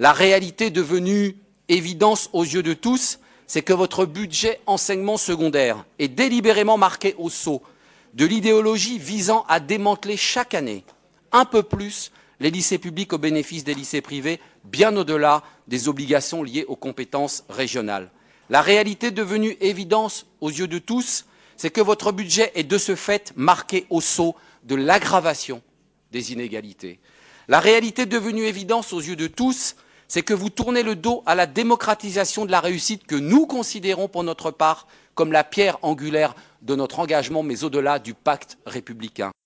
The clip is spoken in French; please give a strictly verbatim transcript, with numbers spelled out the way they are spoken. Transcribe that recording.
La réalité devenue évidence aux yeux de tous, c'est que votre budget enseignement secondaire est délibérément marqué au sceau de l'idéologie visant à démanteler chaque année un peu plus les lycées publics au bénéfice des lycées privés, bien au-delà des obligations liées aux compétences régionales. La réalité devenue évidence aux yeux de tous, c'est que votre budget est de ce fait marqué au sceau de l'aggravation des inégalités. La réalité devenue évidence aux yeux de tous, c'est que vous tournez le dos à la démocratisation de la réussite que nous considérons pour notre part comme la pierre angulaire de notre engagement, mais au-delà du pacte républicain.